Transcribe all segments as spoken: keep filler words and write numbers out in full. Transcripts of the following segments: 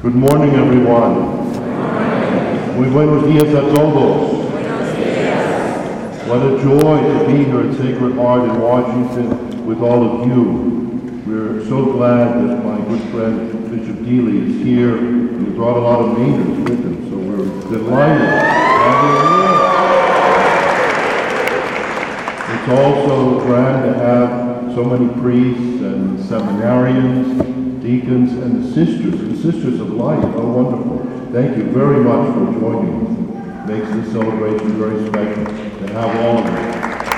Good morning, everyone. Muy buenos días a todos. What a joy to be here at Sacred Heart in Washington with all of you. We're so glad that my good friend Bishop Dealey is here, and he brought a lot of neighbors with him, so we're delighted to have you here. It's also grand to have so many priests and seminarians, deacons, and the sisters, the sisters of light. How wonderful. Thank you very much for joining us. It makes this celebration very special to have all of you.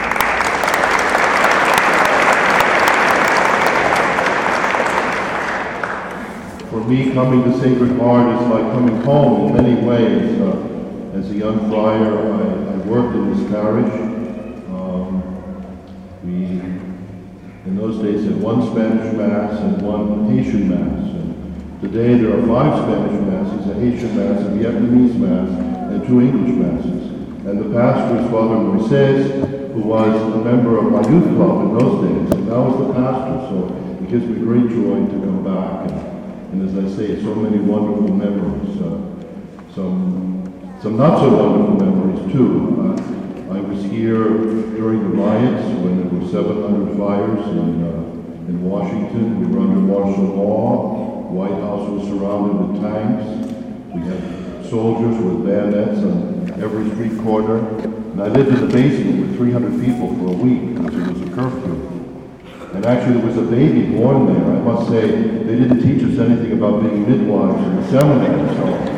For me, coming to Sacred Heart is like coming home in many ways. Uh, as a young friar, I, I worked in this parish. Um, we In those days, had one Spanish Mass and one Haitian Mass. And today there are five Spanish Masses, a Haitian Mass, a Vietnamese Mass, and two English Masses. And the pastor is Father Moises, who was a member of my youth club in those days, and now is the pastor. So it gives me great joy to come back. And, and as I say, so many wonderful memories. Uh, some, some not so wonderful memories too. Uh, I was here during the riots when there were seven hundred fires in, uh, in Washington. We were under martial law. The White House was surrounded with tanks. We had soldiers with bayonets on every street corner. And I lived in the basement with three hundred people for a week because it was a curfew. And actually there was a baby born there. I must say, they didn't teach us anything about being midwives in the seminary. So,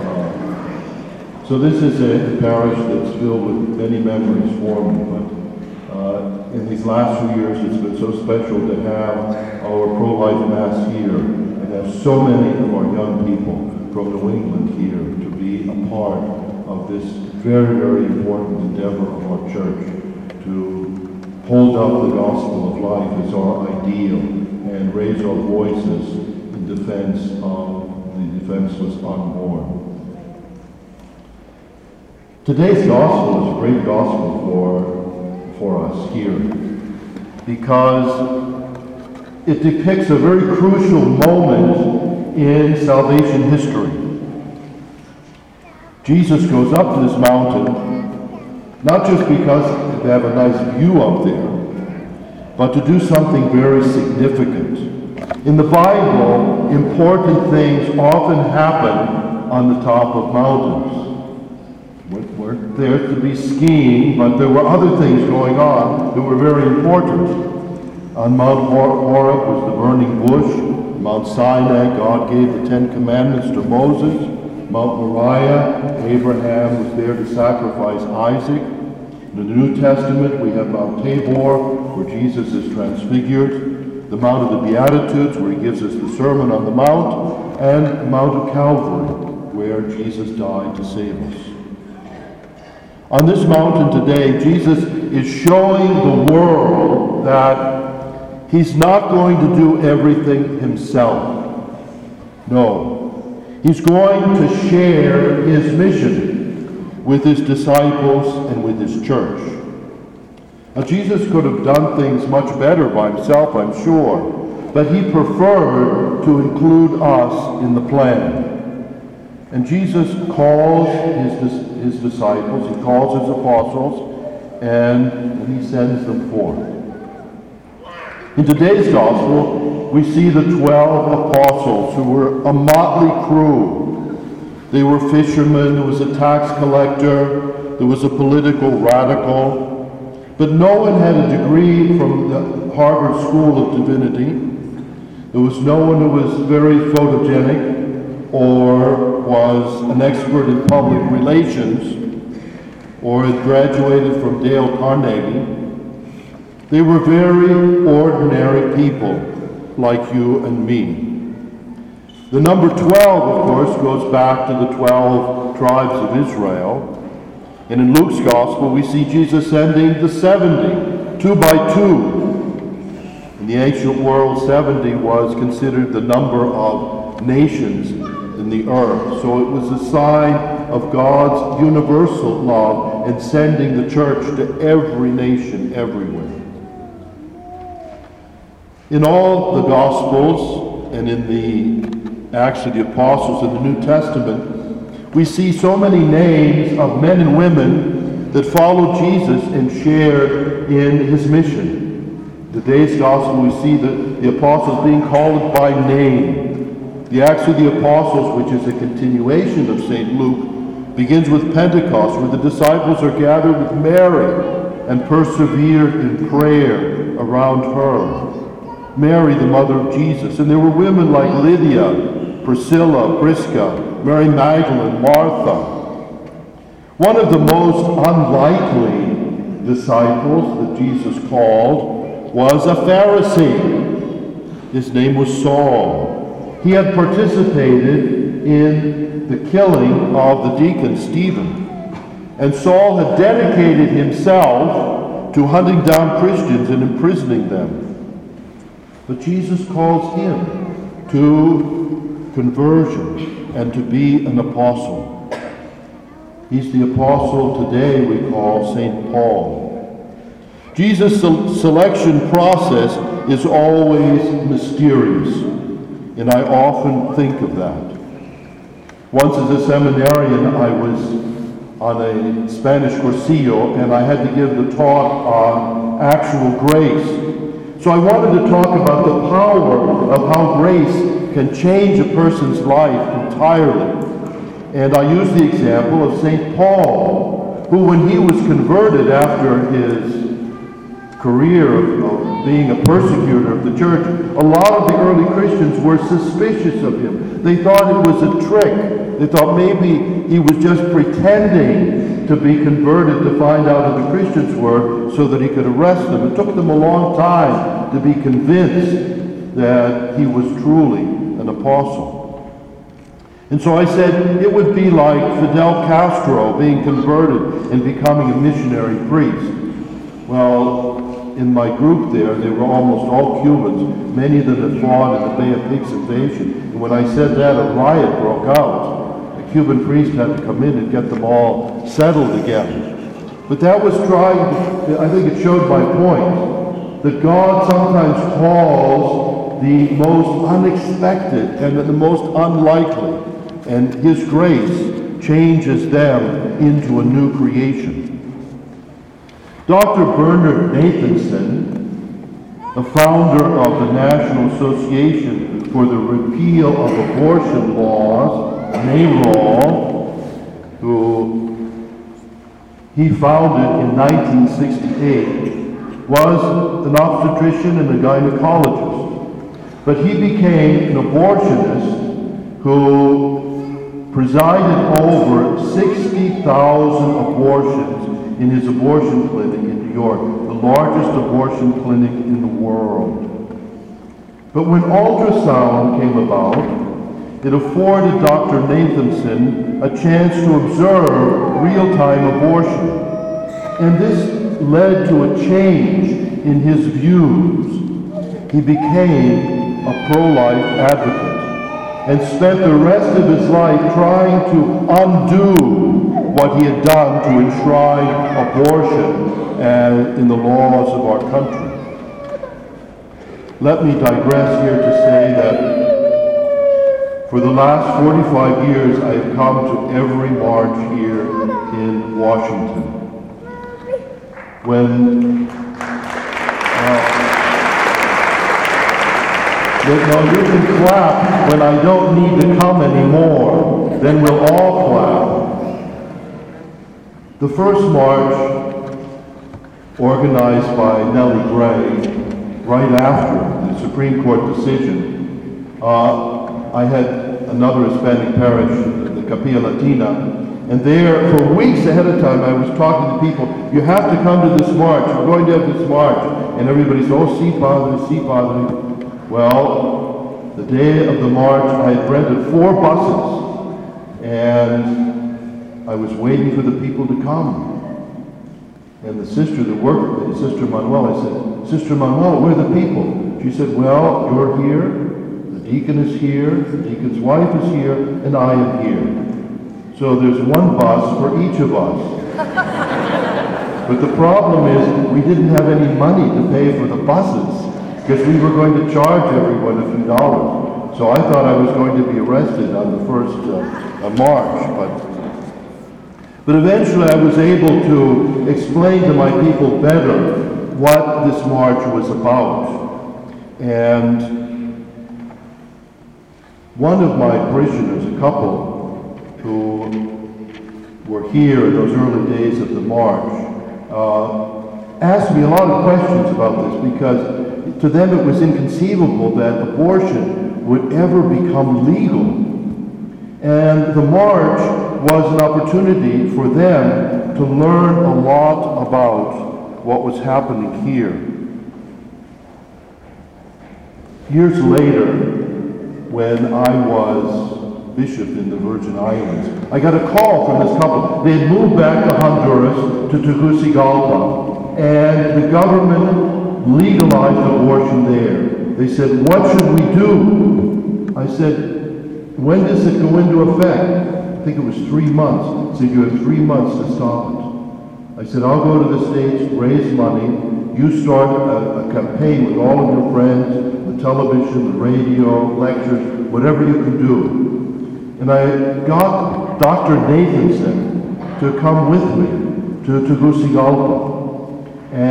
So this is a parish that's filled with many memories for me, but uh, in these last few years it's been so special to have our pro-life Mass here and have so many of our young people from New England here to be a part of this very, very important endeavor of our church to hold up the gospel of life as our ideal and raise our voices in defense of the defenseless unborn. Today's gospel is a great gospel for, for us here because it depicts a very crucial moment in salvation history. Jesus goes up to this mountain, not just because they have a nice view up there, but to do something very significant. In the Bible, important things often happen on the top of mountains. We weren't there to be skiing, but there were other things going on that were very important. On Mount Horeb was the burning bush. Mount Sinai, God gave the Ten Commandments to Moses. Mount Moriah, Abraham was there to sacrifice Isaac. In the New Testament, we have Mount Tabor, where Jesus is transfigured. The Mount of the Beatitudes, where he gives us the Sermon on the Mount. And the Mount of Calvary, where Jesus died to save us. On this mountain today, Jesus is showing the world that he's not going to do everything himself. No. He's going to share his mission with his disciples and with his church. Now, Jesus could have done things much better by himself, I'm sure, but he preferred to include us in the plan. And Jesus calls his, his disciples, he calls his apostles, and, and he sends them forth. In today's gospel, we see the twelve apostles who were a motley crew. They were fishermen, there was a tax collector, there was a political radical, but no one had a degree from the Harvard School of Divinity. There was no one who was very photogenic or was an expert in public relations, or had graduated from Dale Carnegie. They were very ordinary people like you and me. The number twelve, of course, goes back to the twelve tribes of Israel. And in Luke's Gospel, we see Jesus sending the seventy, two by two. In the ancient world, seventy was considered the number of nations in the earth. So it was a sign of God's universal love and sending the church to every nation, everywhere. In all the Gospels and in the Acts of the Apostles in the New Testament, we see so many names of men and women that followed Jesus and shared in his mission. Today's gospel, we see the, the apostles being called by name. The Acts of the Apostles, which is a continuation of Saint Luke, begins with Pentecost, where the disciples are gathered with Mary and persevered in prayer around her. Mary, the mother of Jesus. And there were women like Lydia, Priscilla, Prisca, Mary Magdalene, Martha. One of the most unlikely disciples that Jesus called was a Pharisee. His name was Saul. He had participated in the killing of the deacon Stephen. And Saul had dedicated himself to hunting down Christians and imprisoning them. But Jesus calls him to conversion and to be an apostle. He's the apostle today we call Saint Paul. Jesus' selection process is always mysterious, and I often think of that. Once as a seminarian, I was on a Spanish cursillo, and I had to give the talk on actual grace. So I wanted to talk about the power of how grace can change a person's life entirely. And I used the example of Saint Paul, who when he was converted after his career of, of being a persecutor of the church, a lot of the early Christians were suspicious of him. They thought it was a trick. They thought maybe he was just pretending to be converted to find out who the Christians were so that he could arrest them. It took them a long time to be convinced that he was truly an apostle. And so I said it would be like Fidel Castro being converted and becoming a missionary priest. Well, in my group there, they were almost all Cubans. Many of them had fought in the Bay of Pigs invasion. And when I said that, a riot broke out. The Cuban priest had to come in and get them all settled again. But that was trying, I think it showed my point, that God sometimes calls the most unexpected and the most unlikely, and his grace changes them into a new creation. Doctor Bernard Nathanson, the founder of the National Association for the Repeal of Abortion Laws, NARAL, who he founded in nineteen sixty-eight, was an obstetrician and a gynecologist. But he became an abortionist who presided over sixty thousand abortions in his abortion clinic in New York, the largest abortion clinic in the world. But when ultrasound came about, it afforded Doctor Nathanson a chance to observe real-time abortion. And this led to a change in his views. He became a pro-life advocate and spent the rest of his life trying to undo what he had done to enshrine abortion uh, in the laws of our country. Let me digress here to say that for the last forty-five years I have come to every march here in Washington. When uh, no, you can clap when I don't need to come anymore, then we'll all clap. The first march, organized by Nellie Gray, right after the Supreme Court decision, uh, I had another Hispanic parish, the Capilla Latina, and there, for weeks ahead of time, I was talking to people, you have to come to this march, we're going to have this march. And everybody said, oh, si, padre, si, padre. Well, the day of the march, I had rented four buses, and I was waiting for the people to come. And the sister that worked with me, Sister Manuel, I said, Sister Manuel, where are the people? She said, well, you're here, the deacon is here, the deacon's wife is here, and I am here. So there's one bus for each of us. But the problem is we didn't have any money to pay for the buses because we were going to charge everyone a few dollars. So I thought I was going to be arrested on the first uh, uh, march, but but eventually I was able to explain to my people better what this march was about. And one of my parishioners, a couple who were here in those early days of the march, uh, asked me a lot of questions about this, because to them it was inconceivable that abortion would ever become legal. And the march was an opportunity for them to learn a lot about what was happening here. Years later, when I was bishop in the Virgin Islands, I got a call from this couple. They had moved back to Honduras, to Tegucigalpa, and the government legalized abortion there. They said, "What should we do?" I said, "When does it go into effect?" I think it was three months. He said, "You have three months to stop it." I said, "I'll go to the States, raise money. You start a, a campaign with all of your friends, the television, the radio, lectures, whatever you can do." And I got Doctor Nathanson to come with me to Tegucigalpa.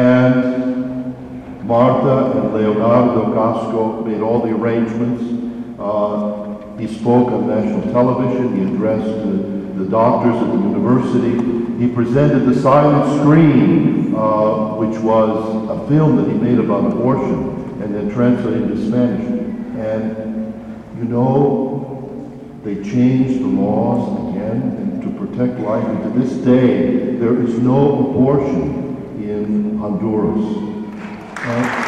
And Martha and Leonardo Casco made all the arrangements. Uh, He spoke on national television. He addressed the, the doctors at the university. He presented the silent screen, uh, which was a film that he made about abortion and then translated into Spanish. And, you know, they changed the laws again and to protect life. And to this day, there is no abortion in Honduras. Uh,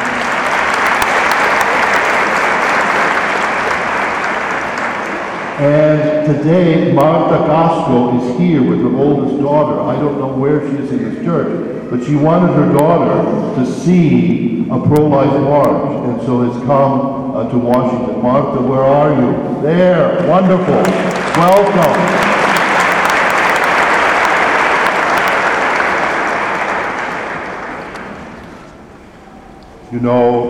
And today, Marta Casco is here with her oldest daughter. I don't know where she is in this church, but she wanted her daughter to see a pro-life march, and so has come uh, to Washington. Marta, where are you? There, wonderful. Welcome. You know,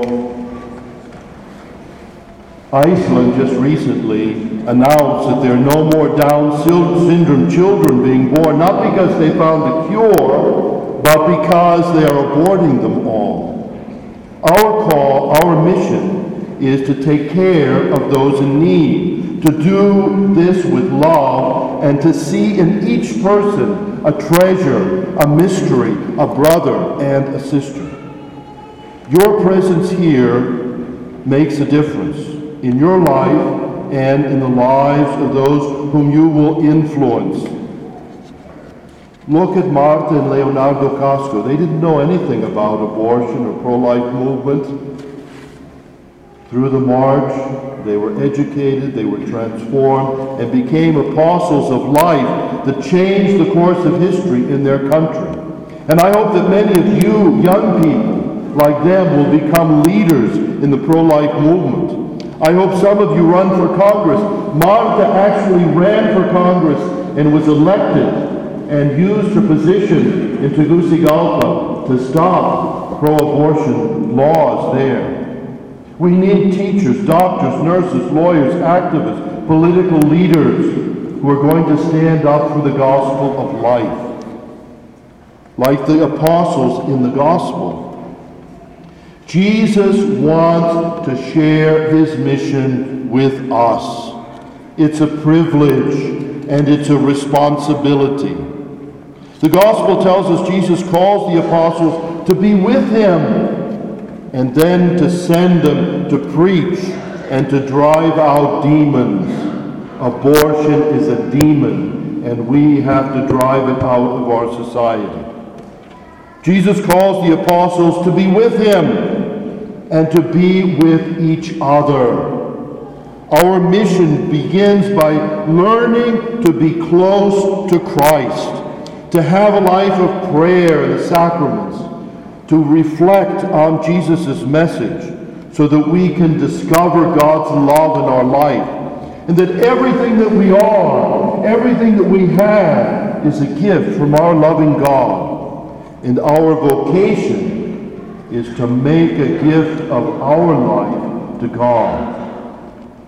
Iceland just recently announced that there are no more Down syndrome children being born, not because they found a cure, but because they are aborting them all. Our call, our mission, is to take care of those in need, to do this with love, and to see in each person a treasure, a mystery, a brother, and a sister. Your presence here makes a difference in your life and in the lives of those whom you will influence. Look at Marta and Leonardo Casco. They didn't know anything about abortion or pro-life movement. Through the march, they were educated, they were transformed, and became apostles of life that changed the course of history in their country. And I hope that many of you, young people, like them, will become leaders in the pro-life movement. I hope some of you run for Congress. Marta actually ran for Congress and was elected and used her position in Tegucigalpa to stop pro-abortion laws there. We need teachers, doctors, nurses, lawyers, activists, political leaders who are going to stand up for the gospel of life. Like the apostles in the gospel. Jesus wants to share his mission with us. It's a privilege and it's a responsibility. The gospel tells us Jesus calls the apostles to be with him and then to send them to preach and to drive out demons. Abortion is a demon, and we have to drive it out of our society. Jesus calls the apostles to be with him and to be with each other. Our mission begins by learning to be close to Christ, to have a life of prayer and the sacraments, to reflect on Jesus' message so that we can discover God's love in our life, and that everything that we are, everything that we have is a gift from our loving God. And our vocation is to make a gift of our life to God.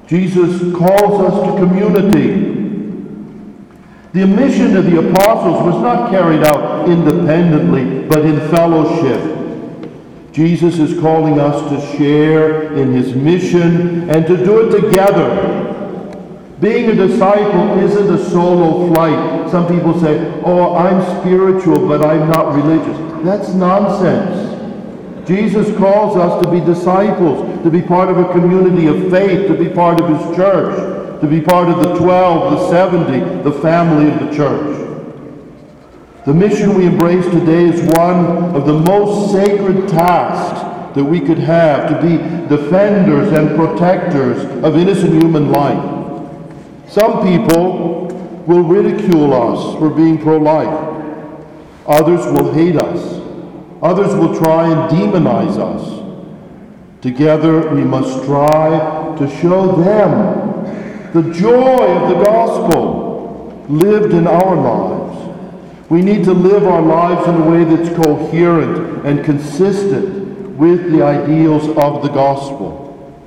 Jesus calls us to community. The mission of the apostles was not carried out independently, but in fellowship. Jesus is calling us to share in his mission and to do it together. Being a disciple isn't a solo flight. Some people say, oh, I'm spiritual, but I'm not religious. That's nonsense. Jesus calls us to be disciples, to be part of a community of faith, to be part of his church, to be part of the twelve, the seventy, the family of the church. The mission we embrace today is one of the most sacred tasks that we could have, to be defenders and protectors of innocent human life. Some people will ridicule us for being pro-life. Others will hate us. Others will try and demonize us. Together we must strive to show them the joy of the gospel lived in our lives. We need to live our lives in a way that's coherent and consistent with the ideals of the gospel.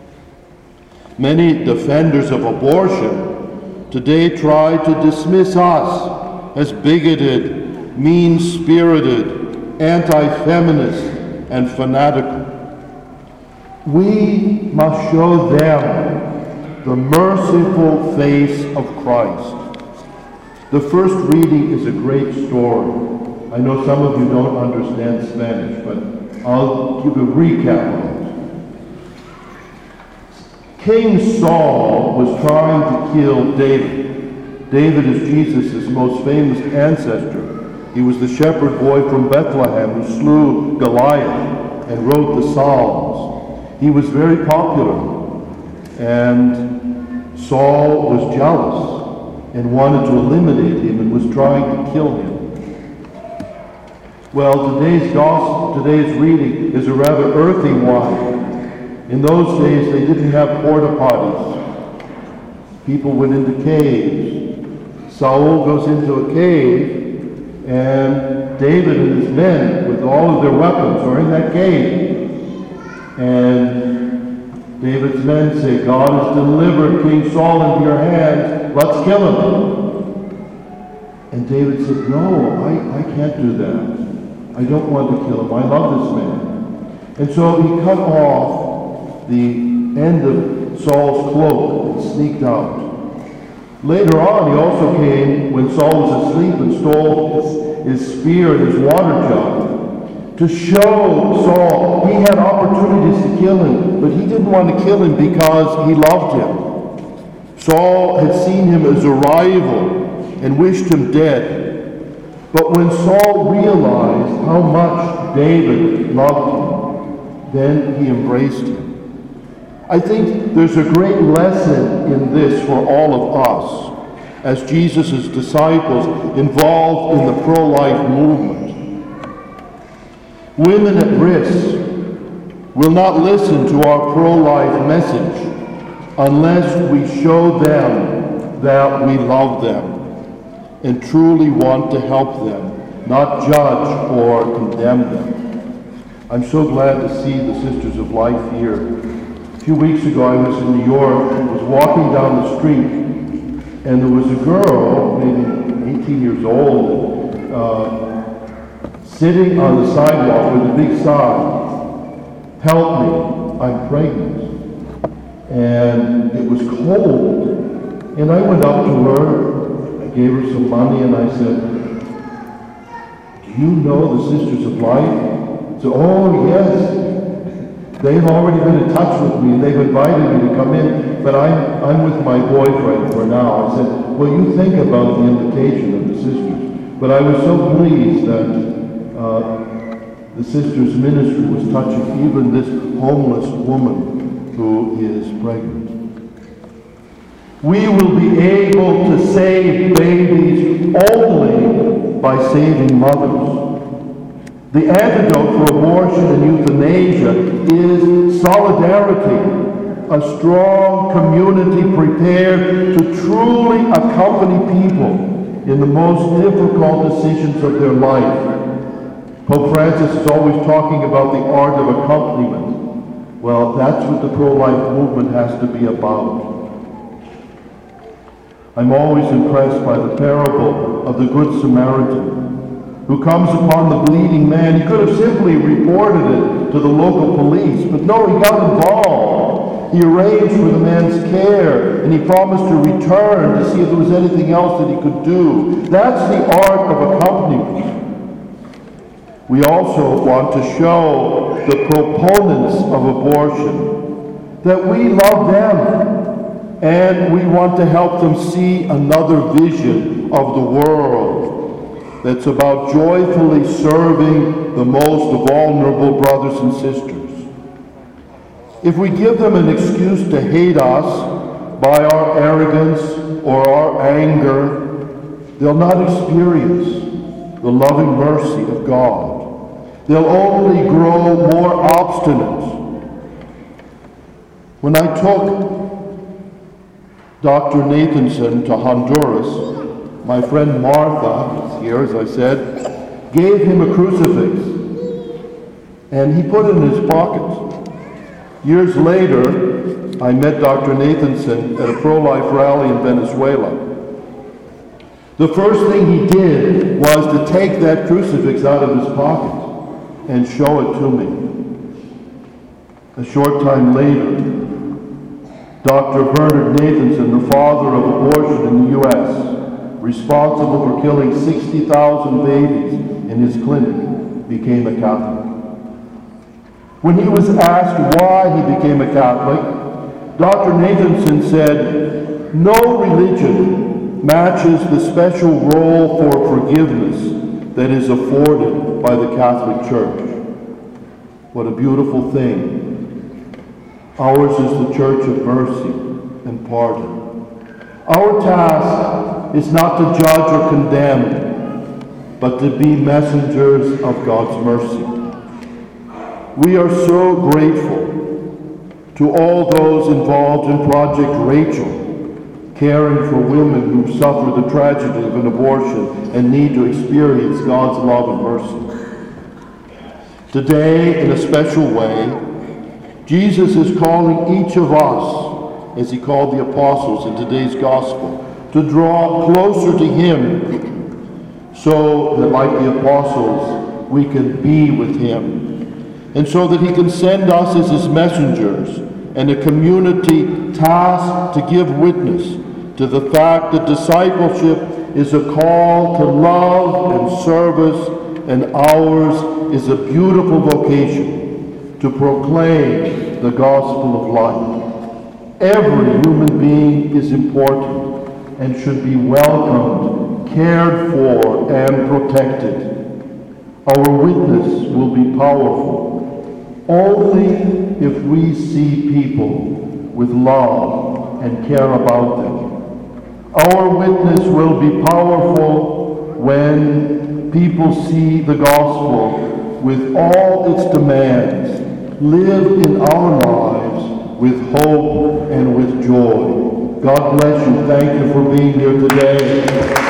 Many defenders of abortion today try to dismiss us as bigoted, mean-spirited, anti-feminist, and fanatical. We must show them the merciful face of Christ. The first reading is a great story. I know some of you don't understand Spanish, but I'll give a recap of it. King Saul was trying to kill David. David is Jesus' most famous ancestor. He was the shepherd boy from Bethlehem who slew Goliath and wrote the Psalms. He was very popular, and Saul was jealous and wanted to eliminate him and was trying to kill him. Well, today's gospel, today's reading is a rather earthy one. In those days, they didn't have porta potties. People went into caves. Saul goes into a cave, and David and his men, with all of their weapons, are in that cave. And David's men say, God has delivered King Saul into your hands. Let's kill him. And David said, no, I, I can't do that. I don't want to kill him. I love this man. And so he cut off the end of Saul's cloak and sneaked out. Later on, he also came when Saul was asleep and stole his, his spear and his water jug to show Saul he had opportunities to kill him, but he didn't want to kill him because he loved him. Saul had seen him as a rival and wished him dead. But when Saul realized how much David loved him, then he embraced him. I think there's a great lesson in this for all of us as Jesus' disciples involved in the pro-life movement. Women at risk will not listen to our pro-life message unless we show them that we love them and truly want to help them, not judge or condemn them. I'm so glad to see the Sisters of Life here. A few weeks ago, I was in New York and was walking down the street, and there was a girl, maybe eighteen years old, uh, sitting on the sidewalk with a big sign, "Help me, I'm pregnant." And it was cold. And I went up to her, I gave her some money, and I said, "Do you know the Sisters of Life?" She said, "Oh, yes. They've already been in touch with me, and they've invited me to come in, but I'm, I'm with my boyfriend for now." I said, "Well, you think about the invitation of the sisters." But I was so pleased that uh, the sisters' ministry was touching even this homeless woman who is pregnant. We will be able to save babies only by saving mothers. The antidote for abortion and euthanasia is solidarity, a strong community prepared to truly accompany people in the most difficult decisions of their life. Pope Francis is always talking about the art of accompaniment. Well, that's what the pro-life movement has to be about. I'm always impressed by the parable of the Good Samaritan, who comes upon the bleeding man. He could have simply reported it to the local police, but no, he got involved. He arranged for the man's care, and he promised to return to see if there was anything else that he could do. That's the art of accompaniment. We also want to show the proponents of abortion that we love them, and we want to help them see another vision of the world that's about joyfully serving the most vulnerable brothers and sisters. If we give them an excuse to hate us by our arrogance or our anger, they'll not experience the loving mercy of God. They'll only grow more obstinate. When I took Doctor Nathanson to Honduras, my friend Martha, here as I said, gave him a crucifix, and he put it in his pocket. Years later, I met Doctor Nathanson at a pro-life rally in Venezuela. The first thing he did was to take that crucifix out of his pocket and show it to me. A short time later, Doctor Bernard Nathanson, the father of abortion in the U S, responsible for killing sixty thousand babies in his clinic, became a Catholic. When he was asked why he became a Catholic, Doctor Nathanson said, "No religion matches the special role for forgiveness that is afforded by the Catholic Church." What a beautiful thing. Ours is the church of mercy and pardon. Our task is not to judge or condemn, but to be messengers of God's mercy. We are so grateful to all those involved in Project Rachel, caring for women who suffer the tragedy of an abortion and need to experience God's love and mercy. Today, in a special way, Jesus is calling each of us, as he called the apostles in today's gospel, to draw closer to him so that, like the apostles, we can be with him, and so that he can send us as his messengers and a community tasked to give witness to the fact that discipleship is a call to love and service, and ours is a beautiful vocation to proclaim the gospel of life. Every human being is important and should be welcomed, cared for, and protected. Our witness will be powerful only if we see people with love and care about them. Our witness will be powerful when people see the gospel with all its demands lived in our lives with hope and with joy. God bless you. Thank you for being here today.